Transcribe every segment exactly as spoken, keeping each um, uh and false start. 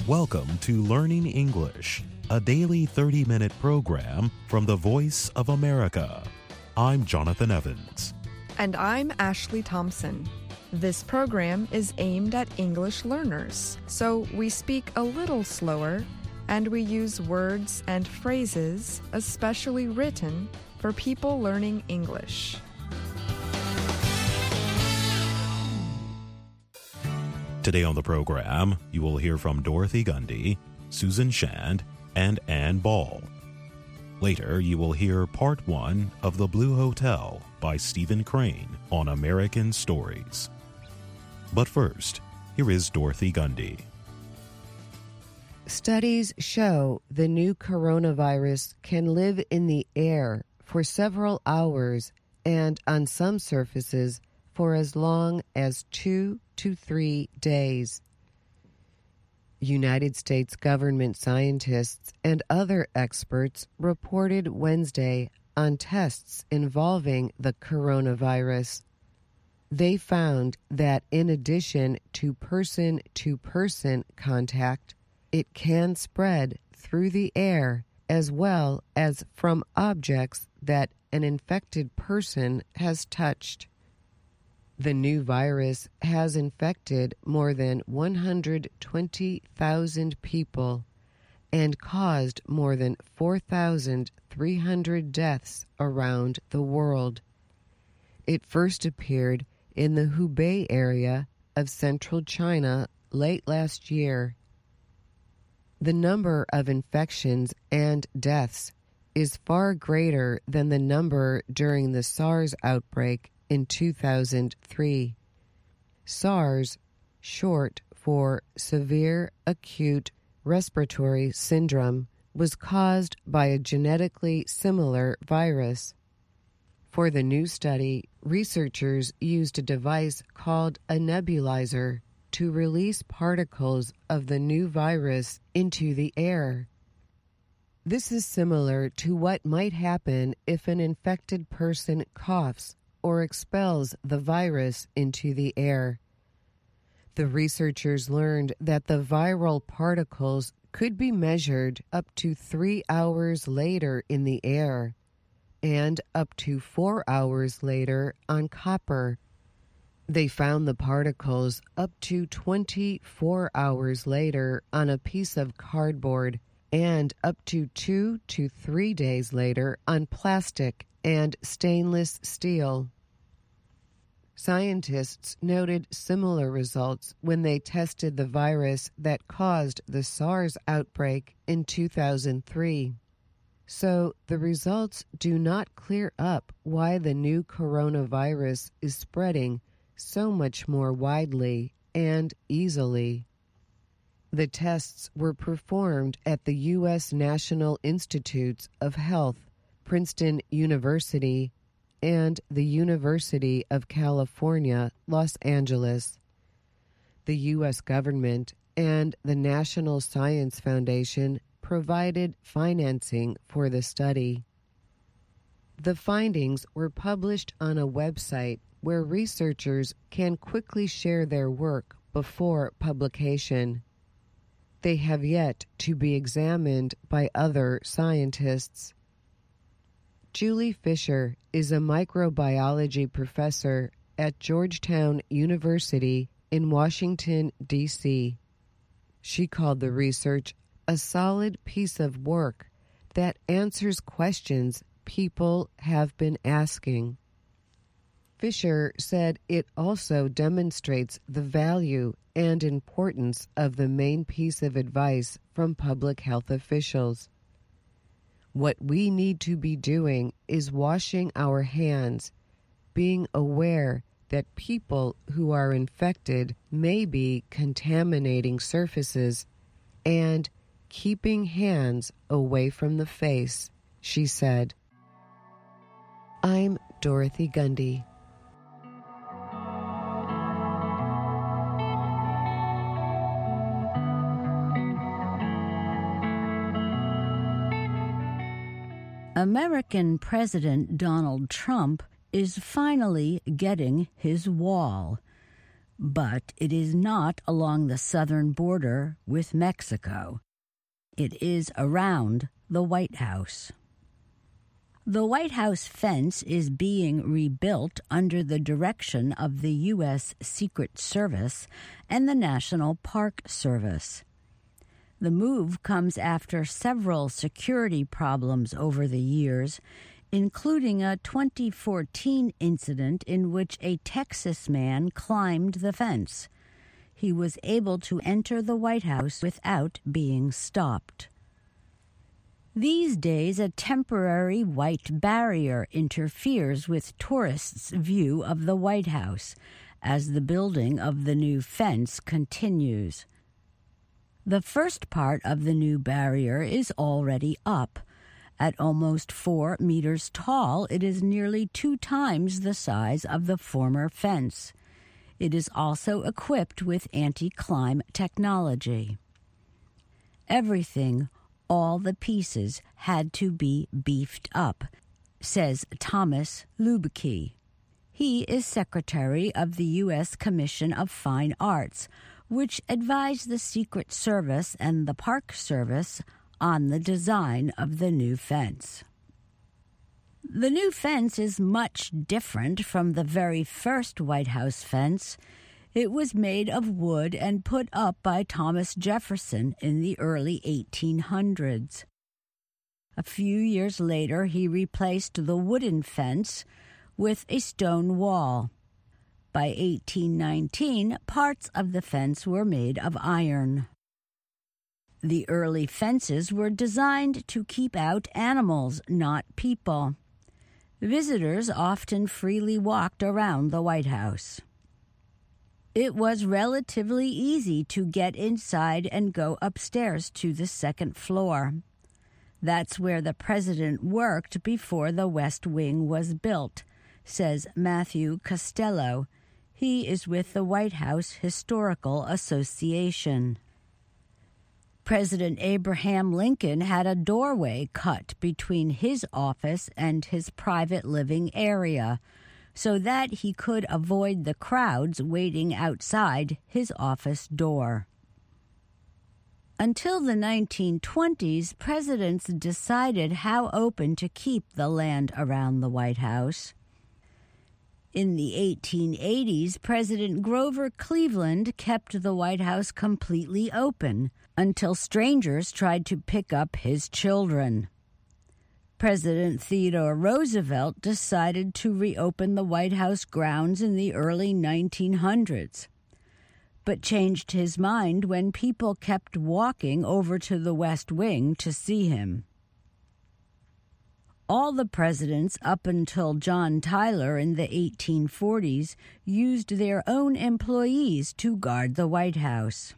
Welcome to Learning English, a daily thirty-minute program from the Voice of America. I'm Jonathan Evans. And I'm Ashley Thompson. This program is aimed at English learners, so we speak a little slower and we use words and phrases especially written for people learning English. Today on the program, you will hear from Dorothy Gundy, Susan Shand, and Ann Ball. Later, you will hear part one of The Blue Hotel by Stephen Crane on American Stories. But first, here is Dorothy Gundy. Studies show the new coronavirus can live in the air for several hours and on some surfaces for as long as two to three days. United States government scientists and other experts reported Wednesday on tests involving the coronavirus. They found that in addition to person-to-person contact, it can spread through the air as well as from objects that an infected person has touched. The new virus has infected more than one hundred twenty thousand people and caused more than four thousand three hundred deaths around the world. It first appeared in the Hubei area of central China late last year. The number of infections and deaths is far greater than the number during the SARS outbreak in two thousand three. SARS, short for Severe Acute Respiratory Syndrome, was caused by a genetically similar virus. For the new study, researchers used a device called a nebulizer to release particles of the new virus into the air. This is similar to what might happen if an infected person coughs or expels the virus into the air. The researchers learned that the viral particles could be measured up to three hours later in the air and up to four hours later on copper. They found the particles up to twenty-four hours later on a piece of cardboard and up to two to three days later on plastic and stainless steel. Scientists noted similar results when they tested the virus that caused the SARS outbreak in two thousand three. So the results do not clear up why the new coronavirus is spreading so much more widely and easily. The tests were performed at the U S National Institutes of Health, Princeton University, and the University of California, Los Angeles. The U S government and the National Science Foundation provided financing for the study. The findings were published on a website where researchers can quickly share their work before publication. They have yet to be examined by other scientists. Julie Fisher is a microbiology professor at Georgetown University in Washington, D C She called the research a solid piece of work that answers questions people have been asking. Fisher said it also demonstrates the value and importance of the main piece of advice from public health officials. What we need to be doing is washing our hands, being aware that people who are infected may be contaminating surfaces, and keeping hands away from the face, she said. I'm Dorothy Gundy. American President Donald Trump is finally getting his wall. but it is not along the southern border with Mexico. It is around the White House. The White House fence is being rebuilt under the direction of the U S Secret Service and the National Park Service. The move comes after several security problems over the years, including a twenty fourteen incident in which a Texas man climbed the fence. He was able to enter the White House without being stopped. These days, a temporary white barrier interferes with tourists' view of the White House as the building of the new fence continues. The first part of the new barrier is already up. At almost four meters tall, it is nearly two times the size of the former fence. It is also equipped with anti-climb technology. Everything, all the pieces, had to be beefed up, says Thomas Lubke. He is secretary of the U S Commission of Fine Arts, which advised the Secret Service and the Park Service on the design of the new fence. The new fence is much different from the very first White House fence. It was made of wood and put up by Thomas Jefferson in the early eighteen hundreds. A few years later, he replaced the wooden fence with a stone wall. By eighteen nineteen, parts of the fence were made of iron. The early fences were designed to keep out animals, not people. Visitors often freely walked around the White House. It was relatively easy to get inside and go upstairs to the second floor. That's where the president worked before the West Wing was built, says Matthew Costello. He is with the White House Historical Association. President Abraham Lincoln had a doorway cut between his office and his private living area so that he could avoid the crowds waiting outside his office door. Until the nineteen twenties, presidents decided how open to keep the land around the White House. In the eighteen eighties, President Grover Cleveland kept the White House completely open until strangers tried to pick up his children. President Theodore Roosevelt decided to reopen the White House grounds in the early nineteen hundreds, but changed his mind when people kept walking over to the West Wing to see him. All the presidents up until John Tyler in the eighteen forties used their own employees to guard the White House.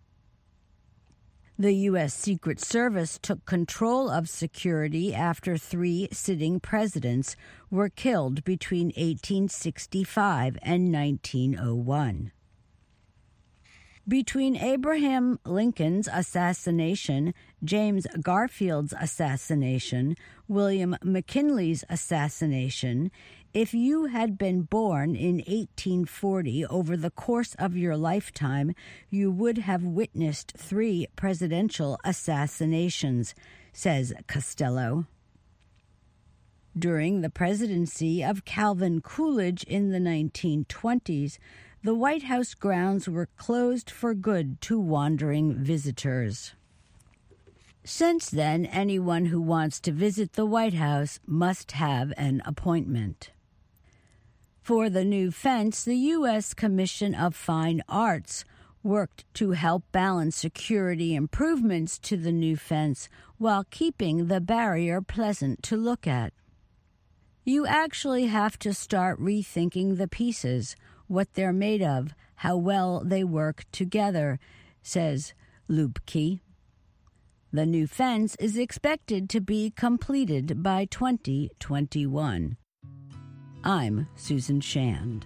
The U S Secret Service took control of security after three sitting presidents were killed between eighteen sixty-five and nineteen oh one. Between Abraham Lincoln's assassination, James Garfield's assassination, William McKinley's assassination, if you had been born in eighteen forty over the course of your lifetime, you would have witnessed three presidential assassinations, says Costello. During the presidency of Calvin Coolidge in the nineteen twenties, the White House grounds were closed for good to wandering visitors. Since then, anyone who wants to visit the White House must have an appointment. For the new fence, the U S Commission of Fine Arts worked to help balance security improvements to the new fence while keeping the barrier pleasant to look at. You actually have to start rethinking the pieces, what they're made of, how well they work together, says Lubke. The new fence is expected to be completed by twenty twenty-one. I'm Susan Shand.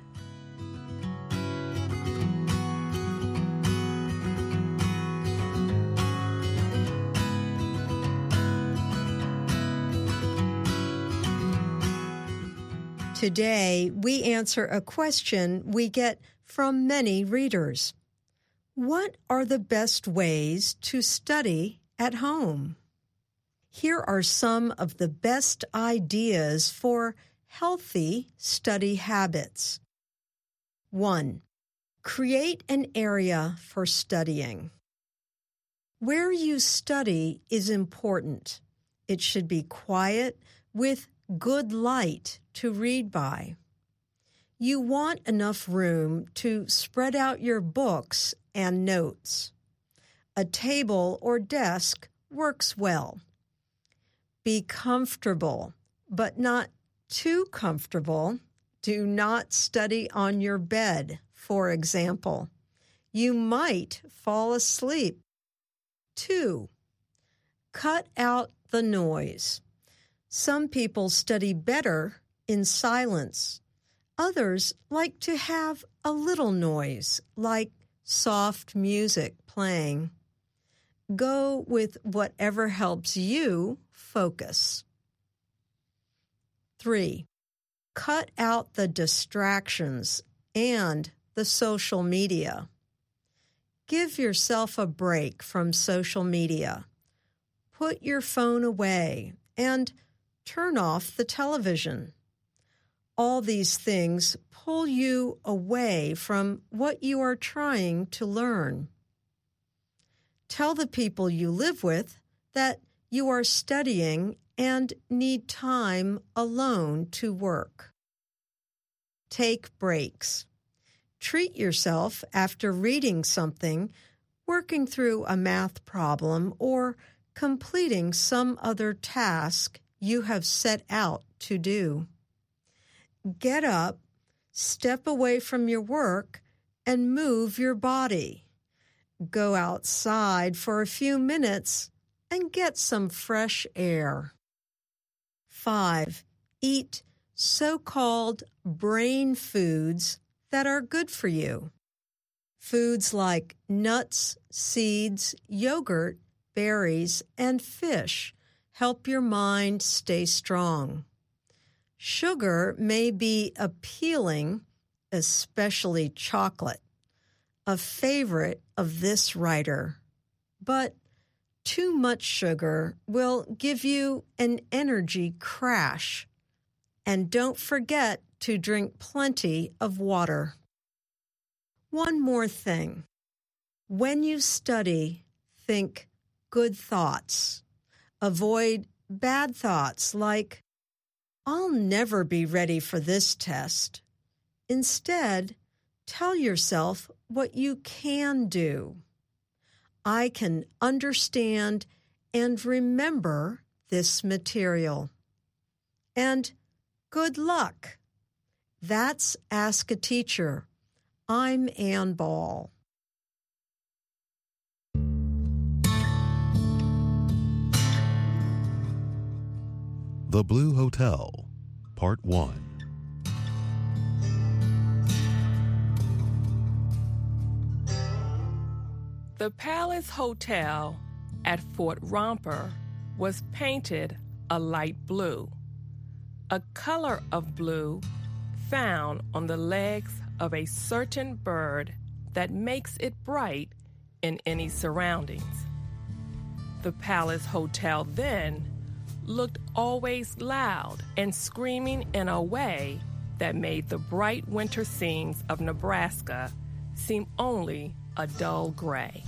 Today, we answer a question we get from many readers. What are the best ways to study at home? Here are some of the best ideas for healthy study habits. One, create an area for studying. Where you study is important. It should be quiet with good light to read by. You want enough room to spread out your books and notes. A table or desk works well. Be comfortable, but not too comfortable. Do not study on your bed, for example. You might fall asleep. Two, cut out the noise. Some people study better in silence. Others like to have a little noise, like soft music playing. Go with whatever helps you focus. Three, cut out the distractions and the social media. Give yourself a break from social media. Put your phone away and turn off the television. All these things pull you away from what you are trying to learn. Tell the people you live with that you are studying and need time alone to work. Take breaks. Treat yourself after reading something, working through a math problem, or completing some other task you have set out to do. Get up, step away from your work, and move your body. Go outside for a few minutes and get some fresh air. Five, eat so-called brain foods that are good for you. Foods like nuts, seeds, yogurt, berries, and fish help your mind stay strong. Sugar may be appealing, especially chocolate, a favorite of this writer, but too much sugar will give you an energy crash. And don't forget to drink plenty of water. One more thing. When you study, think good thoughts. Avoid bad thoughts like, I'll never be ready for this test. Instead, tell yourself what you can do. I can understand and remember this material. And good luck. That's Ask a Teacher. I'm Ann Ball. The Blue Hotel, Part one. The Palace Hotel at Fort Romper was painted a light blue, a color of blue found on the legs of a certain bird that makes it bright in any surroundings. The Palace Hotel then looked always loud and screaming in a way that made the bright winter scenes of Nebraska seem only a dull gray.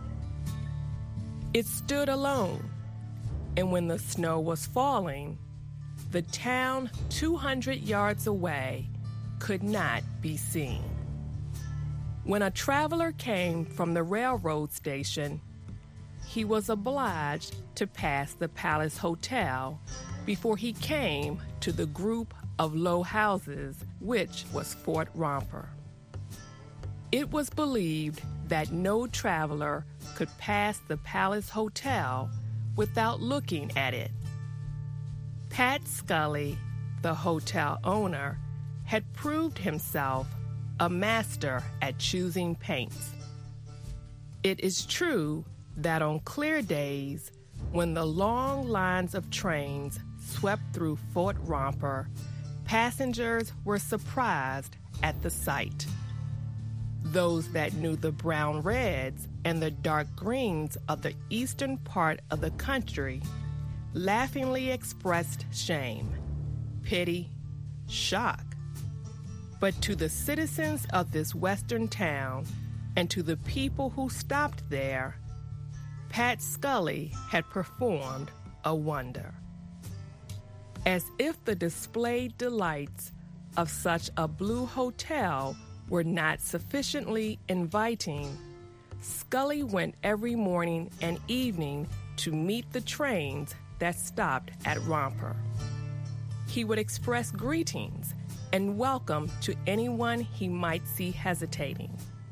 It stood alone, and when the snow was falling, the town two hundred yards away could not be seen. When a traveler came from the railroad station, he was obliged to pass the Palace Hotel before he came to the group of low houses, which was Fort Romper. It was believed that no traveler could pass the Palace Hotel without looking at it. Pat Scully, the hotel owner, had proved himself a master at choosing paints. It is true that on clear days, when the long lines of trains swept through Fort Romper, passengers were surprised at the sight. Those that knew the brown reds and the dark greens of the eastern part of the country laughingly expressed shame, pity, shock. But to the citizens of this western town and to the people who stopped there, Pat Scully had performed a wonder. As if the displayed delights of such a blue hotel were not sufficiently inviting, Scully went every morning and evening to meet the trains that stopped at Romper. He would express greetings and welcome to anyone he might see hesitating.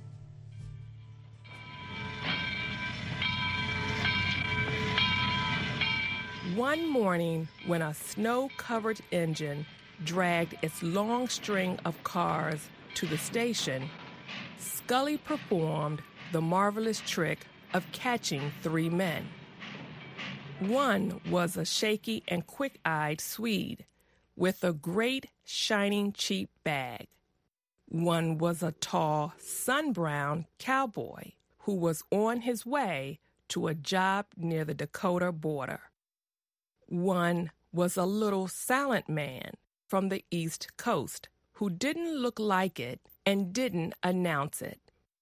One morning, when a snow-covered engine dragged its long string of cars to the station, Scully performed the marvelous trick of catching three men. One was a shaky and quick-eyed Swede with a great, shining, cheap bag. One was a tall, sun-browned cowboy who was on his way to a job near the Dakota border. One was a little silent man from the East Coast who didn't look like it and didn't announce it.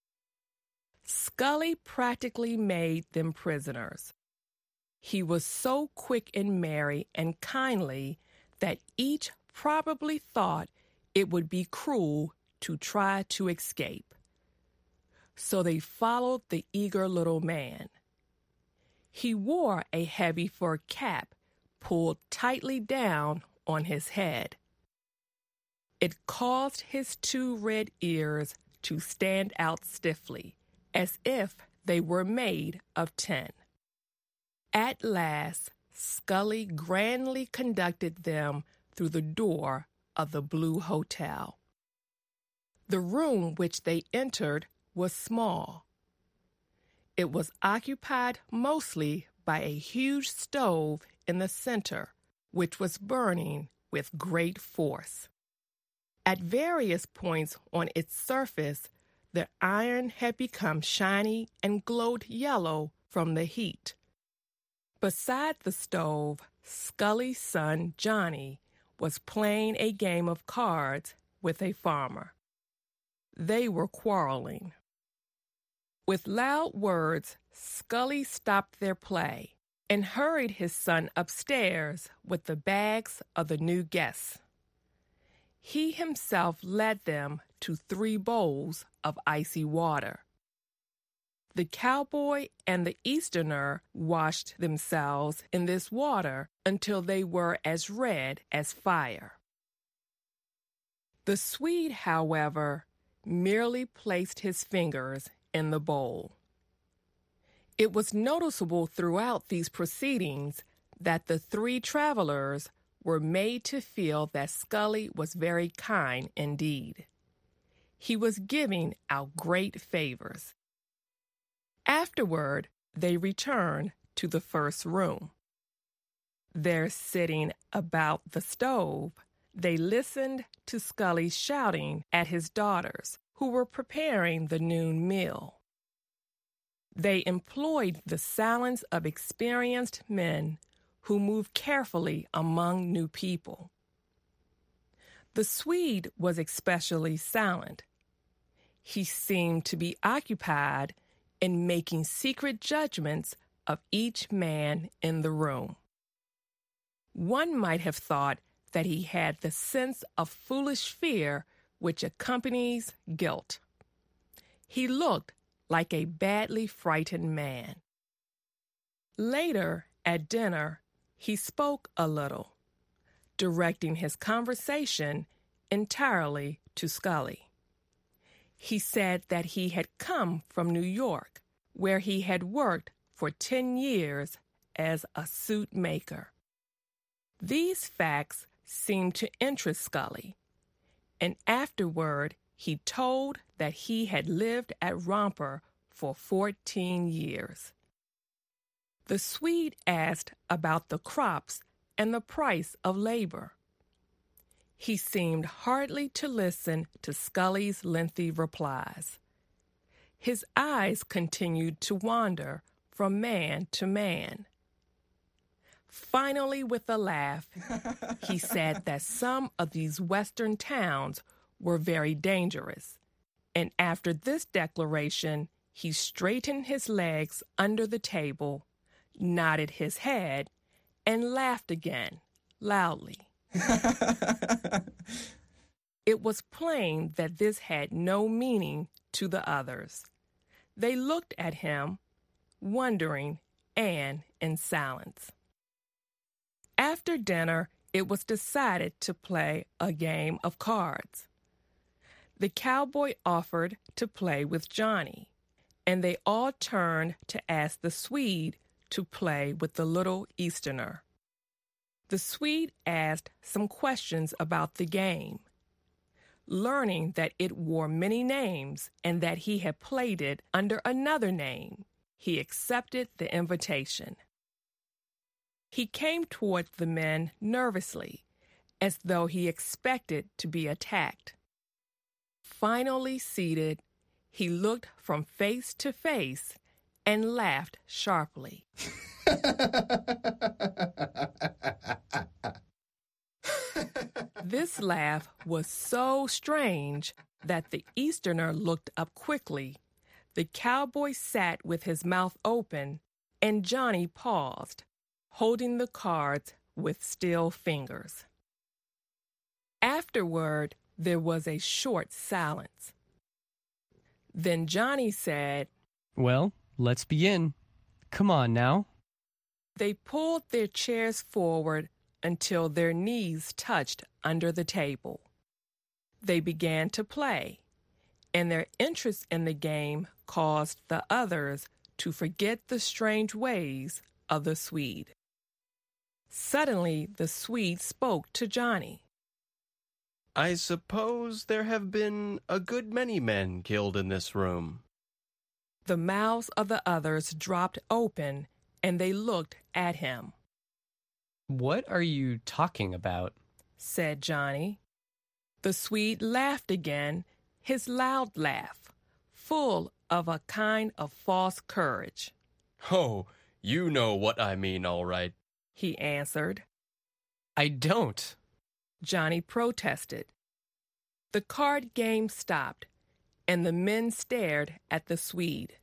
Scully practically made them prisoners. He was so quick and merry and kindly that each probably thought it would be cruel to try to escape. So they followed the eager little man. He wore a heavy fur cap pulled tightly down on his head. It caused his two red ears to stand out stiffly, as if they were made of tin. At last, Scully grandly conducted them through the door of the Blue Hotel. The room which they entered was small. It was occupied mostly by a huge stove in the center, which was burning with great force. At various points on its surface, the iron had become shiny and glowed yellow from the heat. Beside the stove, Scully's son, Johnny, was playing a game of cards with a farmer. They were quarreling. With loud words, Scully stopped their play and hurried his son upstairs with the bags of the new guests. He himself led them to three bowls of icy water. The cowboy and the Easterner washed themselves in this water until they were as red as fire. The Swede, however, merely placed his fingers in the bowl. It was noticeable throughout these proceedings that the three travelers were made to feel that Scully was very kind indeed. He was giving out great favors. Afterward, they returned to the first room. There, sitting about the stove, they listened to Scully shouting at his daughters, who were preparing the noon meal. They employed the silence of experienced men who move carefully among new people. The Swede was especially silent. He seemed to be occupied in making secret judgments of each man in the room. One might have thought that he had the sense of foolish fear which accompanies guilt. He looked like a badly frightened man. Later, at dinner, he spoke a little, directing his conversation entirely to Scully. He said that he had come from New York, where he had worked for ten years as a suit maker. These facts seemed to interest Scully, and afterward he told that he had lived at Romper for fourteen years. The Swede asked about the crops and the price of labor. He seemed hardly to listen to Scully's lengthy replies. His eyes continued to wander from man to man. Finally, with a laugh, he said that some of these western towns were very dangerous. And after this declaration, he straightened his legs under the table, nodded his head, and laughed again, loudly. It was plain that this had no meaning to the others. They looked at him, wondering and in silence. After dinner, it was decided to play a game of cards. The cowboy offered to play with Johnny, and they all turned to ask the Swede to play with the little Easterner. The Swede asked some questions about the game. Learning that it wore many names and that he had played it under another name, he accepted the invitation. He came toward the men nervously, as though he expected to be attacked. Finally seated, he looked from face to face and laughed sharply. This laugh was so strange that the Easterner looked up quickly. The cowboy sat with his mouth open, and Johnny paused, holding the cards with still fingers. Afterward, there was a short silence. Then Johnny said, "Well, let's begin. Come on now." They pulled their chairs forward until their knees touched under the table. They began to play, and their interest in the game caused the others to forget the strange ways of the Swede. Suddenly, the Swede spoke to Johnny. "I suppose there have been a good many men killed in this room." The mouths of the others dropped open, and they looked at him. "What are you talking about?" said Johnny. The Swede laughed again, his loud laugh, full of a kind of false courage. "Oh, you know what I mean, all right," he answered. "I don't," Johnny protested. The card game stopped, and the men stared at the Swede.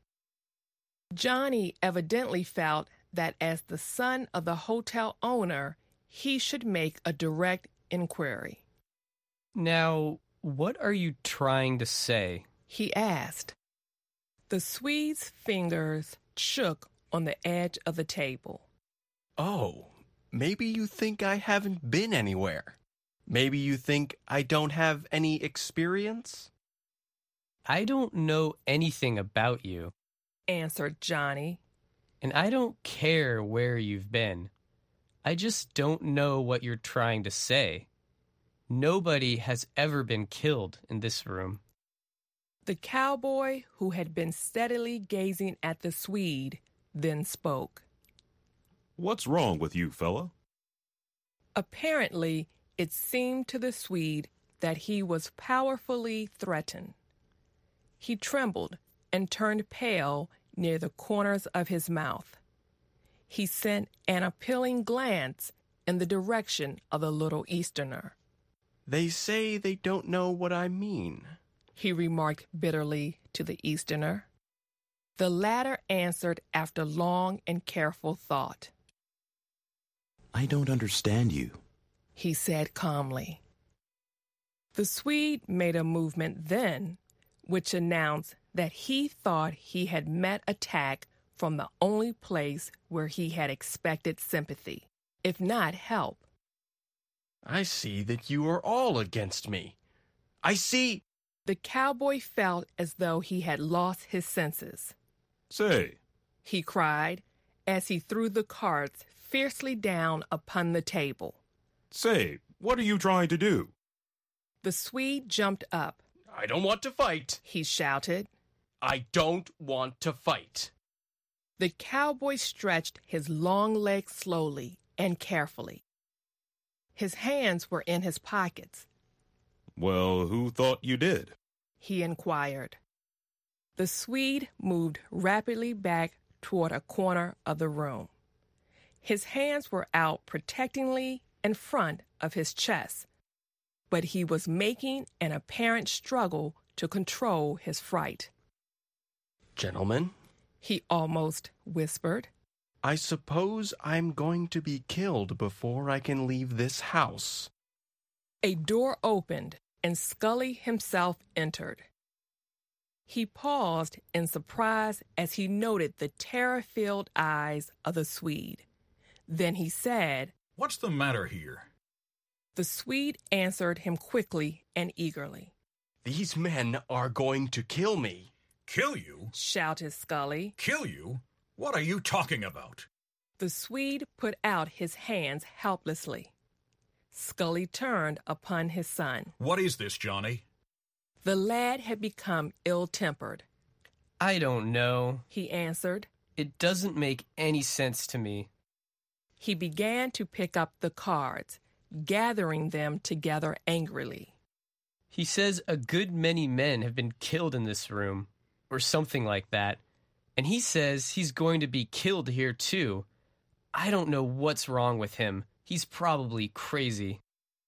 Johnny evidently felt that as the son of the hotel owner, he should make a direct inquiry. "Now, what are you trying to say?" he asked. The Swede's fingers shook on the edge of the table. "Oh, maybe you think I haven't been anywhere. Maybe you think I don't have any experience?" "I don't know anything about you," answered Johnny. "and I don't care where you've been. I just don't know what you're trying to say. Nobody has ever been killed in this room." The cowboy, who had been steadily gazing at the Swede, then spoke. "What's wrong with you, fella?" Apparently, it seemed to the Swede that he was powerfully threatened. He trembled and turned pale near the corners of his mouth. He sent an appealing glance in the direction of the little Easterner. "They say they don't know what I mean," he remarked bitterly to the Easterner. The latter answered after long and careful thought. "I don't understand you," he said calmly. The Swede made a movement then, which announced that he thought he had met attack from the only place where he had expected sympathy, if not help. "I see that you are all against me. I see—" The cowboy felt as though he had lost his senses. "Say," he cried, as he threw the cards fiercely down upon the table. "Say, what are you trying to do?" The Swede jumped up. "I don't want to fight," he shouted. "I don't want to fight." The cowboy stretched his long legs slowly and carefully. His hands were in his pockets. "Well, who thought you did?" he inquired. The Swede moved rapidly back toward a corner of the room. His hands were out protectingly in front of his chest, but he was making an apparent struggle to control his fright. Gentlemen, he almost whispered, I suppose I'm going to be killed before I can leave this house. A door opened and Scully himself entered. He paused in surprise as he noted the terror-filled eyes of the Swede. Then he said, What's the matter here? The Swede answered him quickly and eagerly. These men are going to kill me. Kill you? Shouted Scully. Kill you? What are you talking about? The Swede put out his hands helplessly. Scully turned upon his son. What is this, Johnny? The lad had become ill-tempered. I don't know, he answered. It doesn't make any sense to me. He began to pick up the cards, gathering them together angrily. He says a good many men have been killed in this room, or something like that, and he says he's going to be killed here too. I don't know what's wrong with him. He's probably crazy.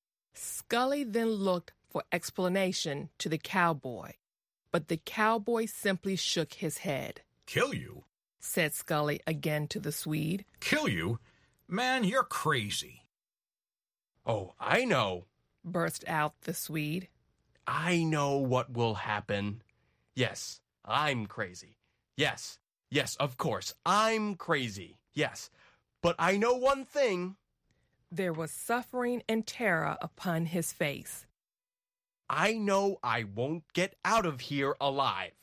Scully then looked for explanation to the cowboy, but the cowboy simply shook his head. Kill you? Said Scully again to the Swede. Kill you? Man, you're crazy. Oh, I know, burst out the Swede. I know what will happen. Yes, I'm crazy. Yes, yes, of course, I'm crazy. Yes, but I know one thing. There was suffering and terror upon his face. I know I won't get out of here alive.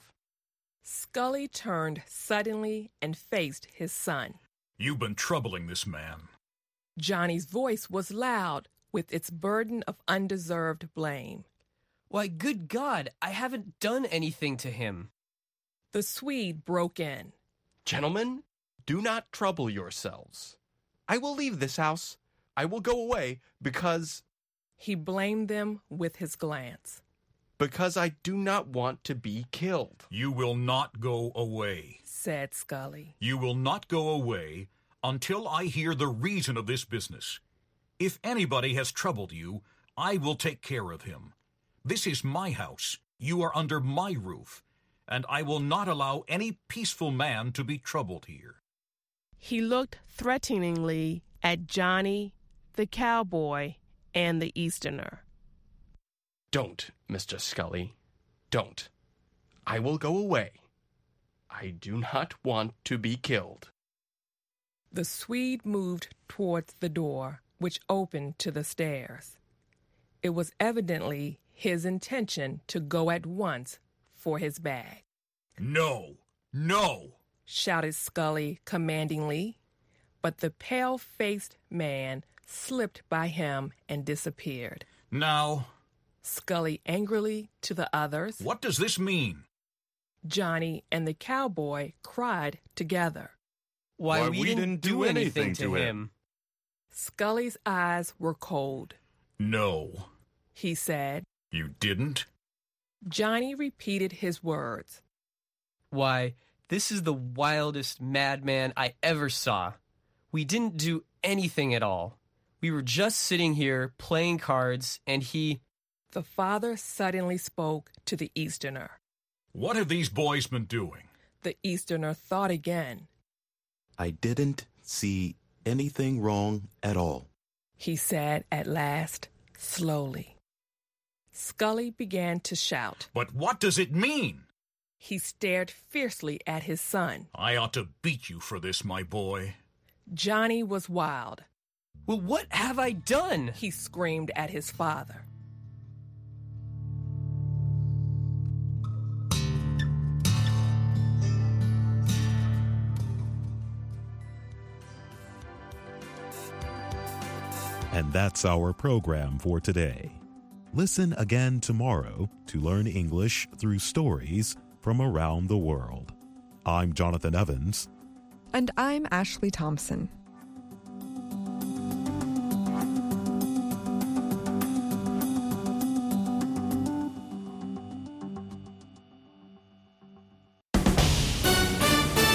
Scully turned suddenly and faced his son. You've been troubling this man. Johnny's voice was loud with its burden of undeserved blame. Why, good God, I haven't done anything to him. The Swede broke in. Gentlemen, do not trouble yourselves. I will leave this house. I will go away because... He blamed them with his glance. Because I do not want to be killed. You will not go away, said Scully. You will not go away until I hear the reason of this business. If anybody has troubled you, I will take care of him. This is my house. You are under my roof, and I will not allow any peaceful man to be troubled here. He looked threateningly at Johnny, the cowboy, and the Easterner. Don't, Mister Scully. Don't. I will go away. I do not want to be killed. The Swede moved towards the door, which opened to the stairs. It was evidently his intention to go at once for his bag. No, no, shouted Scully commandingly, but the pale-faced man slipped by him and disappeared. Now, Scully angrily to the others. What does this mean? Johnny and the cowboy cried together. Why, Why we, we didn't, didn't do anything, anything to him. him. Scully's eyes were cold. No, he said. You didn't? Johnny repeated his words. Why, this is the wildest madman I ever saw. We didn't do anything at all. We were just sitting here playing cards, and he... The father suddenly spoke to the Easterner. What have these boys been doing? The Easterner thought again. I didn't see anything wrong at all, he said at last, slowly. Scully began to shout. But what does it mean? He stared fiercely at his son. I ought to beat you for this, my boy. Johnny was wild. Well, what have I done? He screamed at his father. And that's our program for today. Listen again tomorrow to learn English through stories from around the world. I'm Jonathan Evans. And I'm Ashley Thompson.